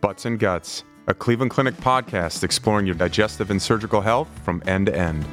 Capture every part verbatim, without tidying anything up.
Butts and Guts, a Cleveland Clinic podcast exploring your digestive and surgical health from end to end.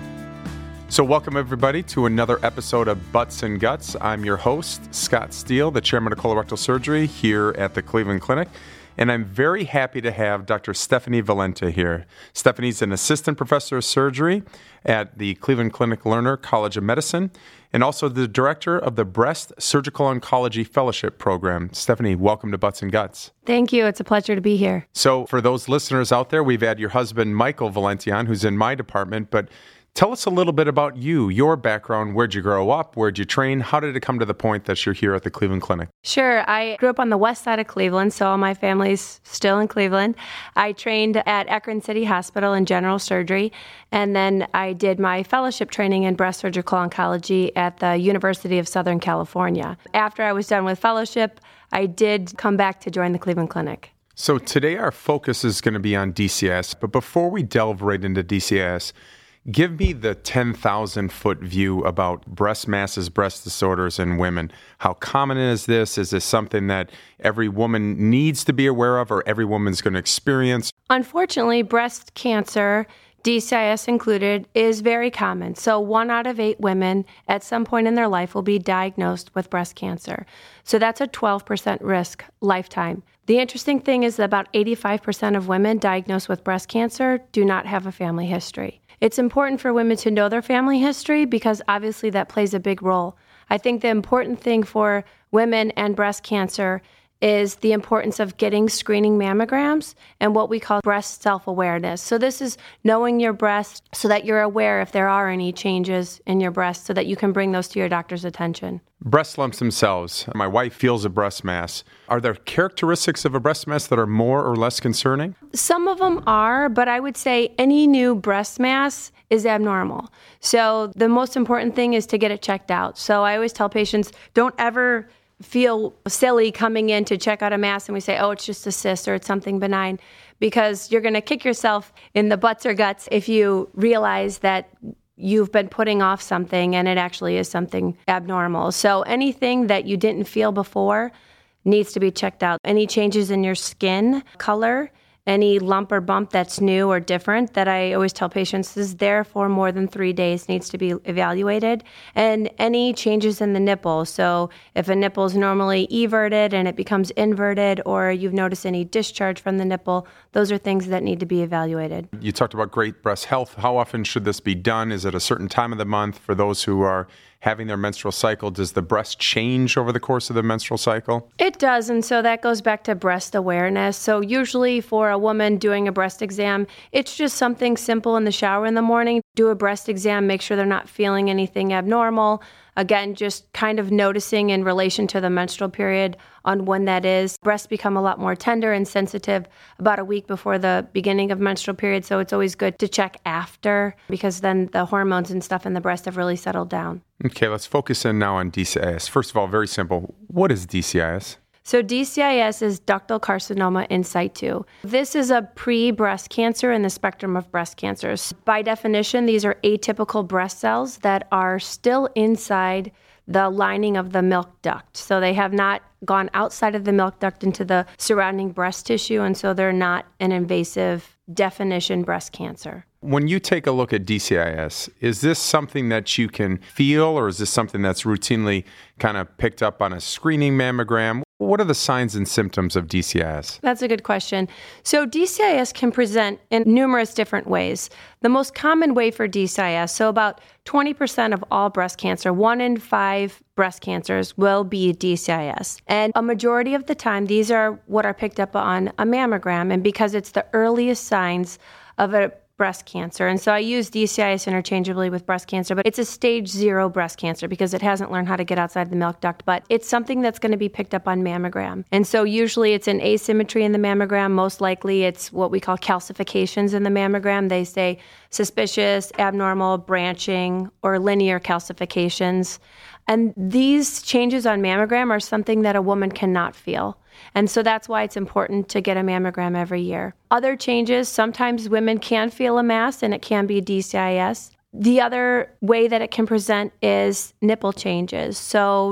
So welcome everybody to another episode of Butts and Guts. I'm your host, Scott Steele, the chairman of colorectal surgery here at the Cleveland Clinic. And I'm very happy to have Doctor Stephanie Valenta here. Stephanie's an assistant professor of surgery at the Cleveland Clinic Lerner College of Medicine and also the director of the Breast Surgical Oncology Fellowship Program. Stephanie, welcome to Butts and Guts. Thank you. It's a pleasure to be here. So for those listeners out there, we've had your husband, Michael Valenti, on, who's in my department, but tell us a little bit about you, your background. Where'd you grow up? Where'd you train? How did it come to the point that you're here at the Cleveland Clinic? Sure. I grew up on the west side of Cleveland, so all my family's still in Cleveland. I trained at Akron City Hospital in general surgery, and then I did my fellowship training in breast surgical oncology at the University of Southern California. After I was done with fellowship, I did come back to join the Cleveland Clinic. So today our focus is going to be on D C I S, but before we delve right into D C I S, give me the ten thousand foot view about breast masses, breast disorders in women. How common is this? Is this something that every woman needs to be aware of or every woman's going to experience? Unfortunately, breast cancer, D C I S included, is very common. So one out of eight women at some point in their life will be diagnosed with breast cancer. So that's a twelve percent risk lifetime. The interesting thing is that about eighty-five percent of women diagnosed with breast cancer do not have a family history. It's important for women to know their family history because obviously that plays a big role. I think the important thing for women and breast cancer is the importance of getting screening mammograms and what we call breast self-awareness. So this is knowing your breast so that you're aware if there are any changes in your breast so that you can bring those to your doctor's attention. Breast lumps themselves. My wife feels a breast mass. Are there characteristics of a breast mass that are more or less concerning? Some of them are, but I would say any new breast mass is abnormal. So the most important thing is to get it checked out. So I always tell patients, don't ever feel silly coming in to check out a mass and we say, oh, it's just a cyst or it's something benign, because you're going to kick yourself in the butts or guts if you realize that you've been putting off something and it actually is something abnormal. So anything that you didn't feel before needs to be checked out. Any changes in your skin color, any lump or bump that's new or different that I always tell patients is there for more than three days needs to be evaluated. And any changes in the nipple. So if a nipple is normally everted and it becomes inverted, or you've noticed any discharge from the nipple, those are things that need to be evaluated. You talked about great breast health. How often should this be done? Is it a certain time of the month for those who are having their menstrual cycle? Does the breast change over the course of the menstrual cycle? It does, and so that goes back to breast awareness. So usually for a woman doing a breast exam, it's just something simple in the shower in the morning. Do a breast exam, make sure they're not feeling anything abnormal. Again, just kind of noticing in relation to the menstrual period on when that is. Breasts become a lot more tender and sensitive about a week before the beginning of menstrual period, so it's always good to check after because then the hormones and stuff in the breast have really settled down. Okay, let's focus in now on D C I S. First of all, very simple. What is D C I S? So D C I S is ductal carcinoma in situ. This is a pre-breast cancer in the spectrum of breast cancers. By definition, these are atypical breast cells that are still inside the lining of the milk duct. So they have not gone outside of the milk duct into the surrounding breast tissue, and so they're not an invasive definition breast cancer. When you take a look at D C I S, is this something that you can feel, or is this something that's routinely kind of picked up on a screening mammogram? What are the signs and symptoms of D C I S? That's a good question. So D C I S can present in numerous different ways. The most common way for D C I S, so about twenty percent of all breast cancer, one in five breast cancers will be D C I S. And a majority of the time, these are what are picked up on a mammogram, and because it's the earliest signs of a breast cancer. And so I use D C I S interchangeably with breast cancer, but it's a stage zero breast cancer because it hasn't learned how to get outside the milk duct, but it's something that's going to be picked up on mammogram. And so usually it's an asymmetry in the mammogram. Most likely it's what we call calcifications in the mammogram. They say suspicious, abnormal, branching, or linear calcifications. And these changes on mammogram are something that a woman cannot feel. And so that's why it's important to get a mammogram every year. Other changes, sometimes women can feel a mass and it can be D C I S. The other way that it can present is nipple changes. So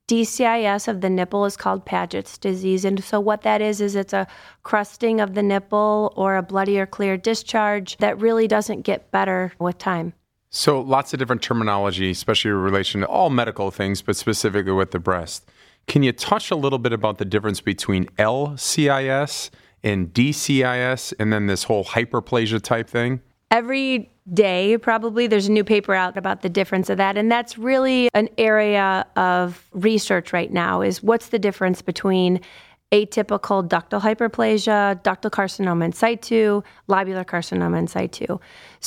D C I S of the nipple is called Paget's disease. And so what that is, is it's a crusting of the nipple or a bloody or clear discharge that really doesn't get better with time. So lots of different terminology, especially in relation to all medical things, but specifically with the breast. Can you touch a little bit about the difference between L C I S and D C I S and then this whole hyperplasia type thing? Every day, probably, there's a new paper out about the difference of that. And that's really an area of research right now, is what's the difference between atypical ductal hyperplasia, ductal carcinoma in situ, lobular carcinoma in situ.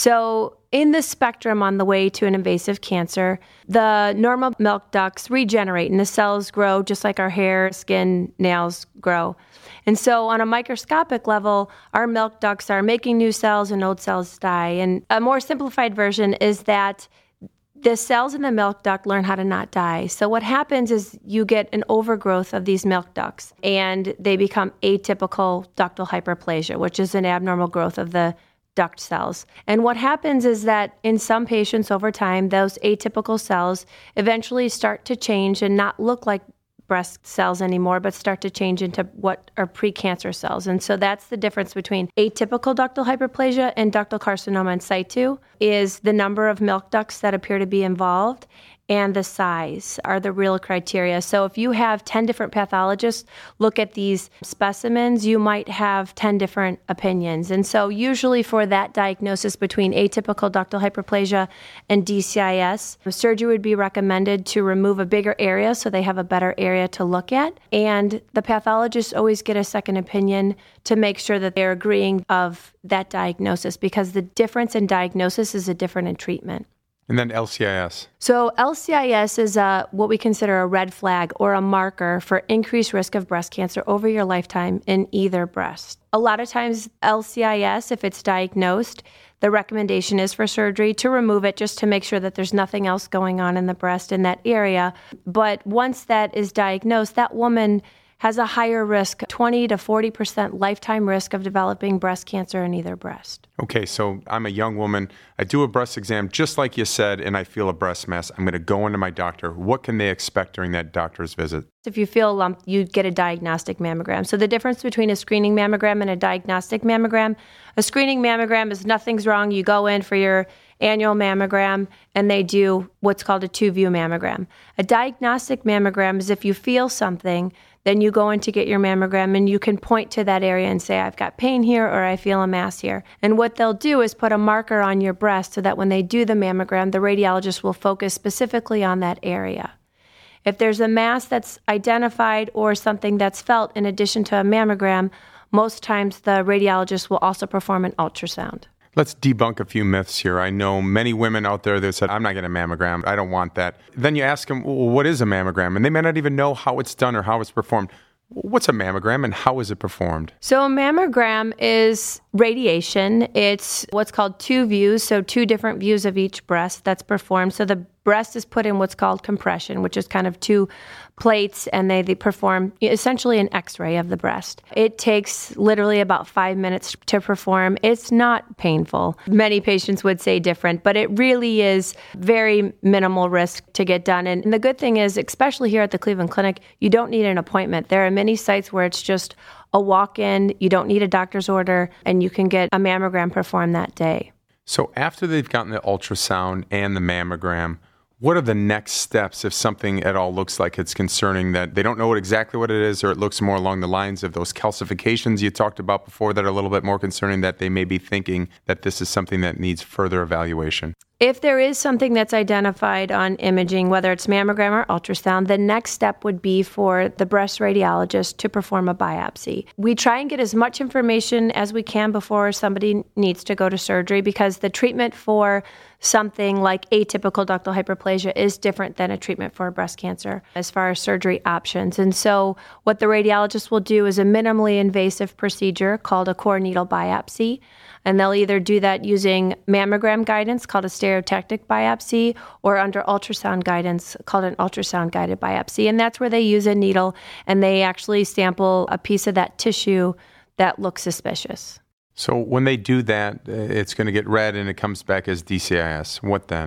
So in the spectrum on the way to an invasive cancer, the normal milk ducts regenerate and the cells grow just like our hair, skin, nails grow. And so on a microscopic level, our milk ducts are making new cells and old cells die. And a more simplified version is that the cells in the milk duct learn how to not die. So what happens is you get an overgrowth of these milk ducts and they become atypical ductal hyperplasia, which is an abnormal growth of the duct cells. And what happens is that in some patients over time, those atypical cells eventually start to change and not look like breast cells anymore, but start to change into what are precancer cells. And so that's the difference between atypical ductal hyperplasia and ductal carcinoma in situ, is the number of milk ducts that appear to be involved and the size are the real criteria. So if you have ten different pathologists look at these specimens, you might have ten different opinions. And so usually for that diagnosis between atypical ductal hyperplasia and D C I S, surgery would be recommended to remove a bigger area so they have a better area to look at. And the pathologists always get a second opinion to make sure that they're agreeing of that diagnosis, because the difference in diagnosis is a different in treatment. And then L C I S. So L C I S is a, what we consider a red flag or a marker for increased risk of breast cancer over your lifetime in either breast. A lot of times L C I S, if it's diagnosed, the recommendation is for surgery to remove it just to make sure that there's nothing else going on in the breast in that area. But once that is diagnosed, that woman has a higher risk, twenty to forty percent lifetime risk of developing breast cancer in either breast. Okay, so I'm a young woman. I do a breast exam, just like you said, and I feel a breast mass. I'm going to go into my doctor. What can they expect during that doctor's visit? If you feel a lump, you get a diagnostic mammogram. So the difference between a screening mammogram and a diagnostic mammogram, a screening mammogram is nothing's wrong. You go in for your annual mammogram, and they do what's called a two-view mammogram. A diagnostic mammogram is if you feel something, then you go in to get your mammogram and you can point to that area and say, I've got pain here or I feel a mass here. And what they'll do is put a marker on your breast so that when they do the mammogram, the radiologist will focus specifically on that area. If there's a mass that's identified or something that's felt in addition to a mammogram, most times the radiologist will also perform an ultrasound. Let's debunk a few myths here. I know many women out there that said, I'm not getting a mammogram. I don't want that. Then you ask them, well, what is a mammogram? And they may not even know how it's done or how it's performed. What's a mammogram and how is it performed? So a mammogram is radiation. It's what's called two views, so two different views of each breast that's performed. So the breast is put in what's called compression, which is kind of two plates, and they, they perform essentially an x-ray of the breast. It takes literally about five minutes to perform. It's not painful. Many patients would say different, but it really is very minimal risk to get done. And, and the good thing is, especially here at the Cleveland Clinic, you don't need an appointment. There are many sites where it's just a walk-in, you don't need a doctor's order, and you can get a mammogram performed that day. So after they've gotten the ultrasound and the mammogram, what are the next steps if something at all looks like it's concerning, that they don't know what exactly what it is, or it looks more along the lines of those calcifications you talked about before that are a little bit more concerning, that they may be thinking that this is something that needs further evaluation? If there is something that's identified on imaging, whether it's mammogram or ultrasound, the next step would be for the breast radiologist to perform a biopsy. We try and get as much information as we can before somebody needs to go to surgery, because the treatment for something like atypical ductal hyperplasia is different than a treatment for breast cancer as far as surgery options. And so what the radiologist will do is a minimally invasive procedure called a core needle biopsy. And they'll either do that using mammogram guidance, called a stereotactic biopsy, or under ultrasound guidance, called an ultrasound-guided biopsy. And that's where they use a needle, and they actually sample a piece of that tissue that looks suspicious. So when they do that, it's going to get read, and it comes back as D C I S. What then?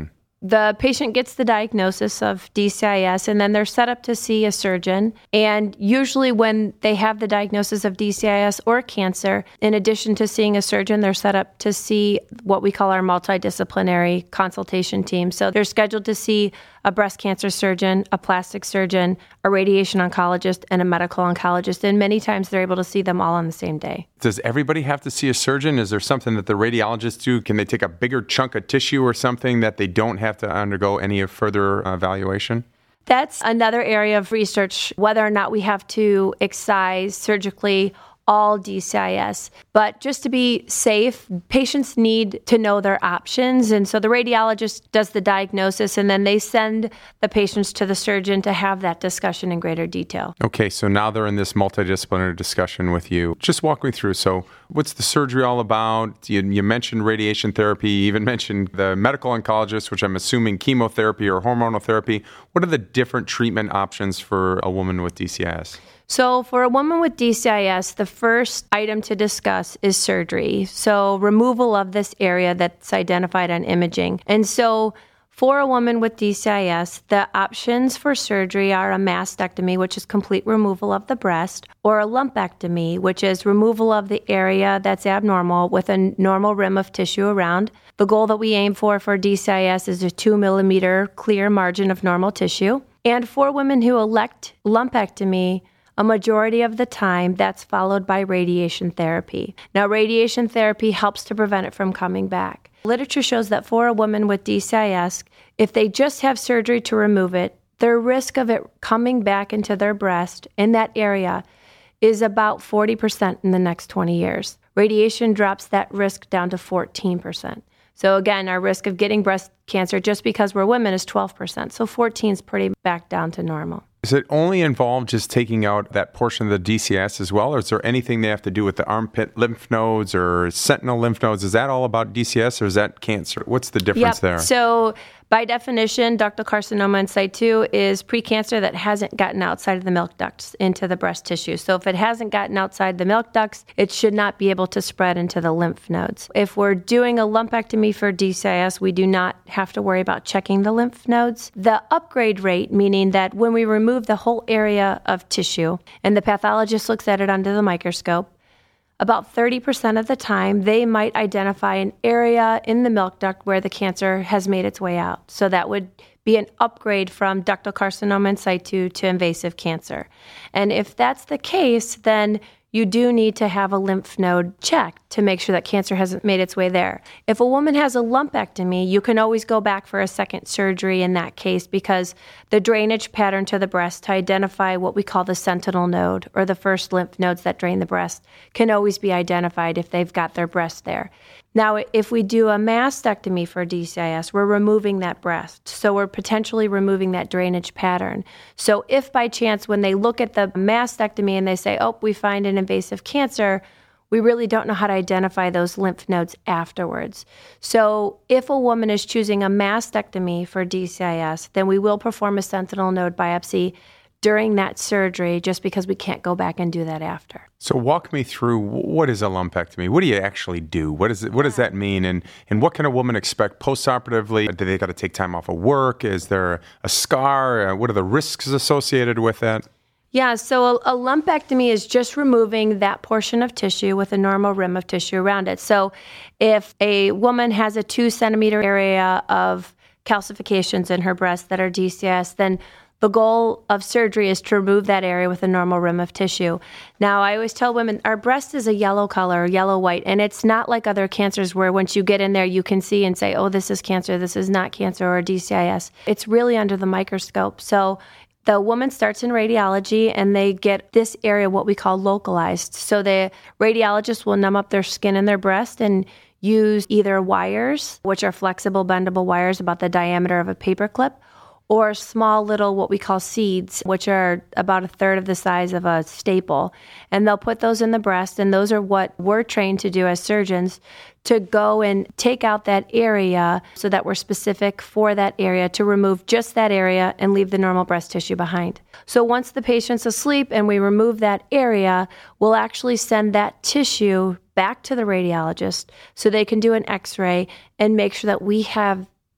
the patient gets the diagnosis of D C I S, and then they're set up to see a surgeon. And usually when they have the diagnosis of D C I S or cancer, in addition to seeing a surgeon, they're set up to see what we call our multidisciplinary consultation team. So they're scheduled to see a breast cancer surgeon, a plastic surgeon, a radiation oncologist, and a medical oncologist. And many times they're able to see them all on the same day. Does everybody have to see a surgeon? Is there something that the radiologists do? Can they take a bigger chunk of tissue or something that they don't have to undergo any further evaluation? That's another area of research, whether or not we have to excise surgically all D C I S. But just to be safe, patients need to know their options. And so the radiologist does the diagnosis, and then they send the patients to the surgeon to have that discussion in greater detail. Okay, so now they're in this multidisciplinary discussion with you. Just walk me through. So what's the surgery all about? You, you mentioned radiation therapy. You even mentioned the medical oncologist, which I'm assuming chemotherapy or hormonal therapy. What are the different treatment options for a woman with D C I S? So for a woman with D C I S, the first item to discuss is surgery. So removal of this area that's identified on imaging. And so for a woman with D C I S, the options for surgery are a mastectomy, which is complete removal of the breast, or a lumpectomy, which is removal of the area that's abnormal with a normal rim of tissue around. The goal that we aim for for D C I S is a two millimeter clear margin of normal tissue. And for women who elect lumpectomy, a majority of the time, that's followed by radiation therapy. Now, radiation therapy helps to prevent it from coming back. Literature shows that for a woman with D C I S, if they just have surgery to remove it, their risk of it coming back into their breast in that area is about forty percent in the next twenty years. Radiation drops that risk down to fourteen percent. So again, our risk of getting breast cancer just because we're women is twelve percent. So fourteen is pretty back down to normal. Does it only involve just taking out that portion of the D C I S as well, or is there anything they have to do with the armpit lymph nodes or sentinel lymph nodes? Is that all about D C I S, or is that cancer? What's the difference yep. there? So by definition, ductal carcinoma in situ is precancer that hasn't gotten outside of the milk ducts into the breast tissue. So if it hasn't gotten outside the milk ducts, it should not be able to spread into the lymph nodes. If we're doing a lumpectomy for D C I S, we do not have to worry about checking the lymph nodes. The upgrade rate, meaning that when we remove the whole area of tissue and the pathologist looks at it under the microscope, about thirty percent of the time, they might identify an area in the milk duct where the cancer has made its way out. So that would be an upgrade from ductal carcinoma in situ to invasive cancer. And if that's the case, then you do need to have a lymph node checked to make sure that cancer hasn't made its way there. If a woman has a lumpectomy, you can always go back for a second surgery in that case because the drainage pattern to the breast to identify what we call the sentinel node or the first lymph nodes that drain the breast can always be identified if they've got their breast there. Now, if we do a mastectomy for D C I S, we're removing that breast. So we're potentially removing that drainage pattern. So if by chance when they look at the mastectomy and they say, oh, we find an invasive cancer, we really don't know how to identify those lymph nodes afterwards. So if a woman is choosing a mastectomy for D C I S, then we will perform a sentinel node biopsy during that surgery just because we can't go back and do that after. So walk me through, what is a lumpectomy? What do you actually do? What is it, what does that mean? And and what can a woman expect postoperatively? Do they got to take time off of work? Is there a scar? Uh, what are the risks associated with that? Yeah, so a, a lumpectomy is just removing that portion of tissue with a normal rim of tissue around it. So if a woman has a two centimeter area of calcifications in her breast that are D C I S, then the goal of surgery is to remove that area with a normal rim of tissue. Now, I always tell women, our breast is a yellow color, yellow-white, and it's not like other cancers where once you get in there, you can see and say, oh, this is cancer, this is not cancer, or D C I S. It's really under the microscope. So the woman starts in radiology, and they get this area, what we call localized. So the radiologist will numb up their skin and their breast and use either wires, which are flexible, bendable wires about the diameter of a paperclip, or small little what we call seeds, which are about a third of the size of a staple. And they'll put those in the breast, and those are what we're trained to do as surgeons, to go and take out that area so that we're specific for that area, to remove just that area and leave the normal breast tissue behind. So once the patient's asleep and we remove that area, we'll actually send that tissue back to the radiologist so they can do an x-ray and make sure that we have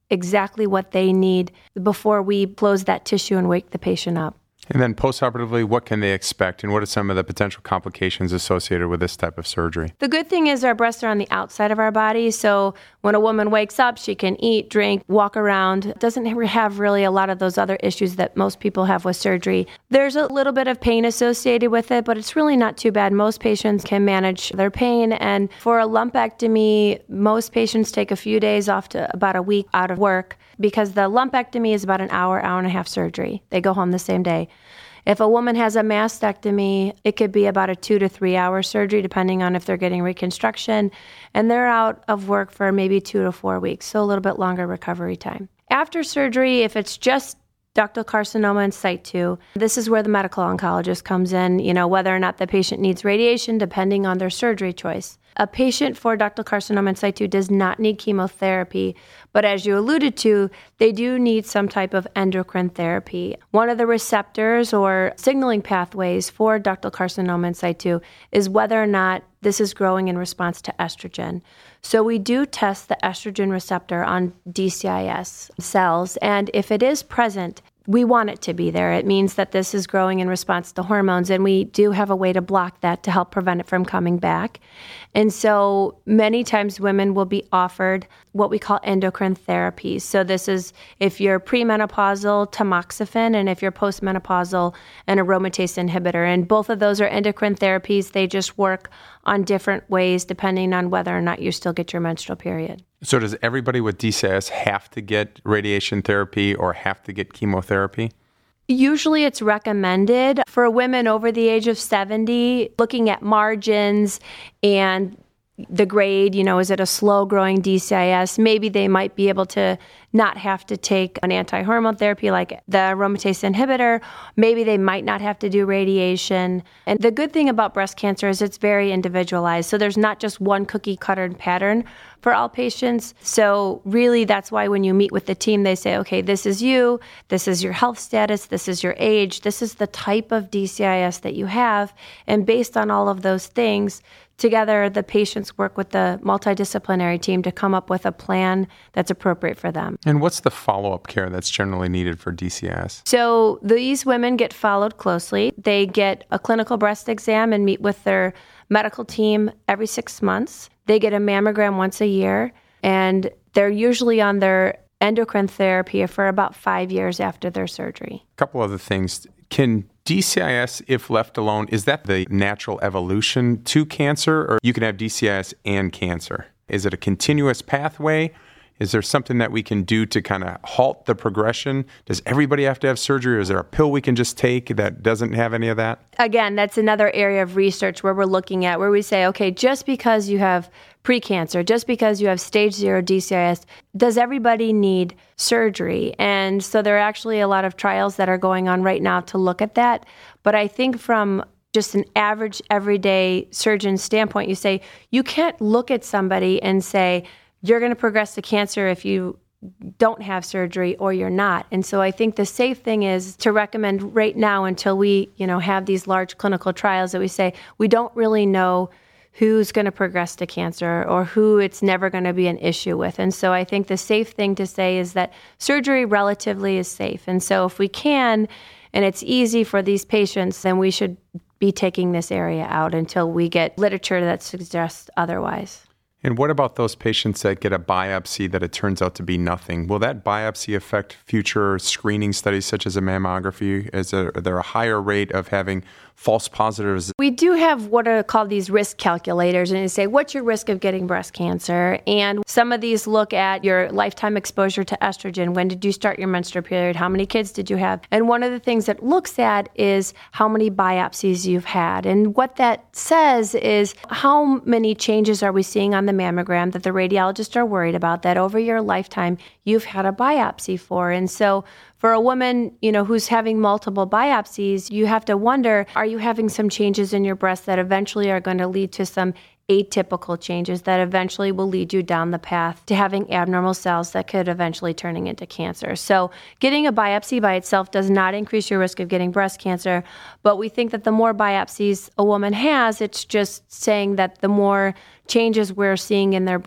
exactly what they need before we close that tissue and wake the patient up. And then postoperatively, what can they expect, and what are some of the potential complications associated with this type of surgery? The good thing is our breasts are on the outside of our body, so when a woman wakes up, she can eat, drink, walk around. Doesn't have really a lot of those other issues that most people have with surgery. There's a little bit of pain associated with it, but it's really not too bad. Most patients can manage their pain, and for a lumpectomy, most patients take a few days off to about a week out of work, because the lumpectomy is about an hour, hour and a half surgery. They go home the same day. If a woman has a mastectomy, it could be about a two to three hour surgery, depending on if they're getting reconstruction, and they're out of work for maybe two to four weeks, so a little bit longer recovery time. After surgery, if it's just ductal carcinoma in situ, this is where the medical oncologist comes in, you know, whether or not the patient needs radiation, depending on their surgery choice. A patient for ductal carcinoma in situ does not need chemotherapy, but as you alluded to, they do need some type of endocrine therapy. One of the receptors or signaling pathways for ductal carcinoma in situ is whether or not this is growing in response to estrogen. So we do test the estrogen receptor on D C I S cells, and if it is present, we want it to be there. It means that this is growing in response to hormones, and we do have a way to block that to help prevent it from coming back. And so many times women will be offered what we call endocrine therapy. So this is if you're premenopausal, tamoxifen, and if you're postmenopausal, an aromatase inhibitor. And both of those are endocrine therapies. They just work on different ways depending on whether or not you still get your menstrual period. So does everybody with D C I S have to get radiation therapy or have to get chemotherapy? Usually it's recommended for women over the age of seventy, looking at margins and the grade, you know, is it a slow-growing D C I S? Maybe they might be able to not have to take an anti-hormone therapy like the aromatase inhibitor. Maybe they might not have to do radiation. And the good thing about breast cancer is it's very individualized. So there's not just one cookie-cutter pattern for all patients. So really, that's why when you meet with the team, they say, okay, this is you, this is your health status, this is your age, this is the type of D C I S that you have. And based on all of those things, together, the patients work with the multidisciplinary team to come up with a plan that's appropriate for them. And what's the follow-up care that's generally needed for D C I S? So these women get followed closely. They get a clinical breast exam and meet with their medical team every six months. They get a mammogram once a year, and they're usually on their endocrine therapy for about five years after their surgery. A couple other things. Can D C I S, if left alone, is that the natural evolution to cancer, or you can have D C I S and cancer? Is it a continuous pathway? Is there something that we can do to kind of halt the progression? Does everybody have to have surgery, or is there a pill we can just take that doesn't have any of that? Again, that's another area of research where we're looking at, where we say, okay, just because you have precancer, just because you have stage zero D C I S, does everybody need surgery? And so there are actually a lot of trials that are going on right now to look at that. But I think from just an average, everyday surgeon standpoint, you say, you can't look at somebody and say, you're going to progress to cancer if you don't have surgery or you're not. And so I think the safe thing is to recommend right now, until we, you know, have these large clinical trials, that we say we don't really know who's going to progress to cancer or who it's never going to be an issue with. And so I think the safe thing to say is that surgery relatively is safe. And so if we can, and it's easy for these patients, then we should be taking this area out until we get literature that suggests otherwise. And what about those patients that get a biopsy that it turns out to be nothing? Will that biopsy affect future screening studies such as a mammography? Is there, are there a higher rate of having false positives? We do have what are called these risk calculators, and they say, what's your risk of getting breast cancer? And some of these look at your lifetime exposure to estrogen. When did you start your menstrual period? How many kids did you have? And one of the things that looks at is how many biopsies you've had. And what that says is how many changes are we seeing on the mammogram that the radiologists are worried about that over your lifetime you've had a biopsy for. And so for a woman, you know, who's having multiple biopsies, you have to wonder, are you having some changes in your breast that eventually are going to lead to some atypical changes that eventually will lead you down the path to having abnormal cells that could eventually turning into cancer. So getting a biopsy by itself does not increase your risk of getting breast cancer, but we think that the more biopsies a woman has, it's just saying that the more changes we're seeing in their breast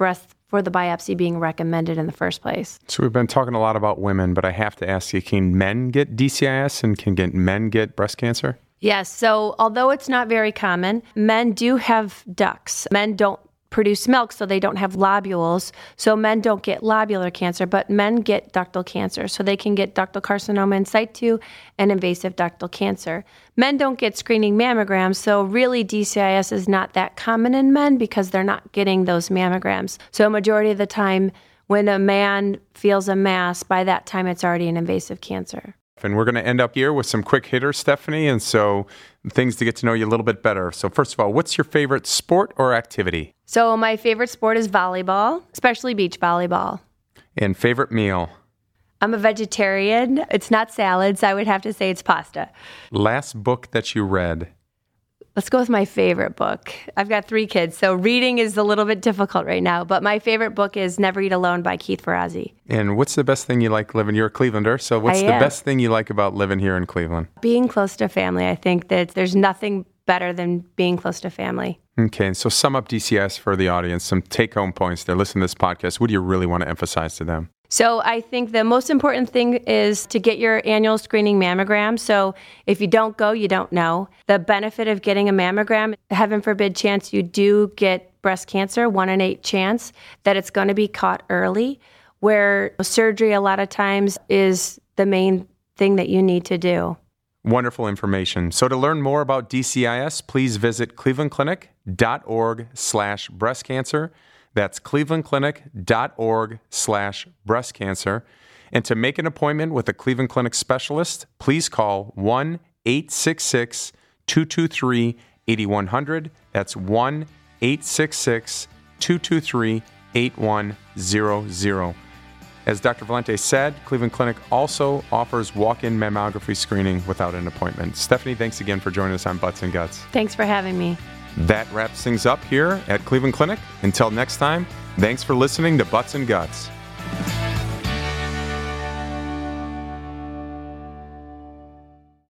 for the biopsy being recommended in the first place. So we've been talking a lot about women, but I have to ask you, can men get D C I S and can get men get breast cancer? Yes. So although it's not very common, men do have ducts. Men don't produce milk, so they don't have lobules. So men don't get lobular cancer, but men get ductal cancer. So they can get ductal carcinoma in situ and invasive ductal cancer. Men don't get screening mammograms, so really D C I S is not that common in men because they're not getting those mammograms. So a majority of the time, when a man feels a mass, by that time it's already an invasive cancer. And we're going to end up here with some quick hitters, Stephanie, and so things to get to know you a little bit better. So first of all, what's your favorite sport or activity? So my favorite sport is volleyball, especially beach volleyball. And favorite meal? I'm a vegetarian. It's not salads. I would have to say it's pasta. Last book that you read? Let's go with my favorite book. I've got three kids, so reading is a little bit difficult right now, but my favorite book is Never Eat Alone by Keith Ferrazzi. And what's the best thing you like living? You're a Clevelander, so what's I the am. best thing you like about living here in Cleveland? Being close to family. I think that there's nothing better than being close to family. Okay, and so sum up D C I S for the audience, some take-home points. They're listening to this podcast. What do you really want to emphasize to them? So I think the most important thing is to get your annual screening mammogram. So if you don't go, you don't know. The benefit of getting a mammogram, heaven forbid chance you do get breast cancer, one in eight chance that it's going to be caught early, where surgery a lot of times is the main thing that you need to do. Wonderful information. So to learn more about D C I S, please visit clevelandclinic.org slash breast cancer. That's clevelandclinic.org slash breast cancer. And to make an appointment with a Cleveland Clinic specialist, please call one eight six six, two two three, eight one zero zero. That's one eight six six, two two three, eight one zero zero. As Doctor Valente said, Cleveland Clinic also offers walk-in mammography screening without an appointment. Stephanie, thanks again for joining us on Butts and Guts. Thanks for having me. That wraps things up here at Cleveland Clinic. Until next time, thanks for listening to Butts and Guts.